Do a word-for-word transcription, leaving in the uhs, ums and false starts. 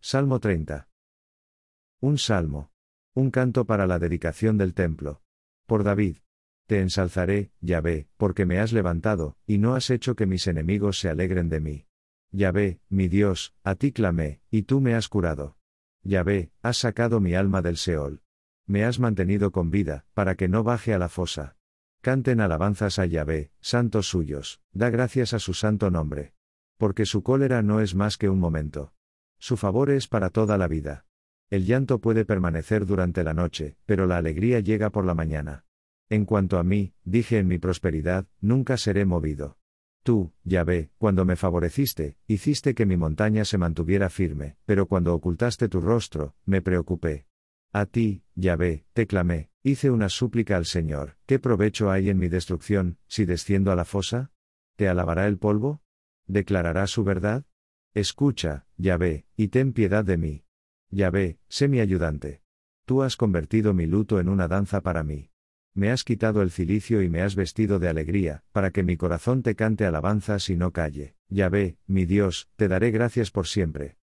Salmo treinta. Un salmo. Un canto para la dedicación del templo. Por David. Te ensalzaré, Yahvé, porque me has levantado, y no has hecho que mis enemigos se alegren de mí. Yahvé, mi Dios, a ti clamé, y tú me has curado. Yahvé, has sacado mi alma del Seol. Me has mantenido con vida, para que no baje a la fosa. Canten alabanzas a Yahvé, santos suyos, da gracias a su santo nombre. Porque su cólera no es más que un momento. Su favor es para toda la vida. El llanto puede permanecer durante la noche, pero la alegría llega por la mañana. En cuanto a mí, dije en mi prosperidad, nunca seré movido. Tú, Yahvé, cuando me favoreciste, hiciste que mi montaña se mantuviera firme, pero cuando ocultaste tu rostro, me preocupé. A ti, Yahvé, te clamé, hice una súplica al Señor. ¿Qué provecho hay en mi destrucción, si desciendo a la fosa? ¿Te alabará el polvo? ¿Declarará su verdad? Escucha, Yahvé, y ten piedad de mí. Yahvé, sé mi ayudante. Tú has convertido mi luto en una danza para mí. Me has quitado el cilicio y me has vestido de alegría, para que mi corazón te cante alabanzas y no calle. Yahvé, mi Dios, te daré gracias por siempre.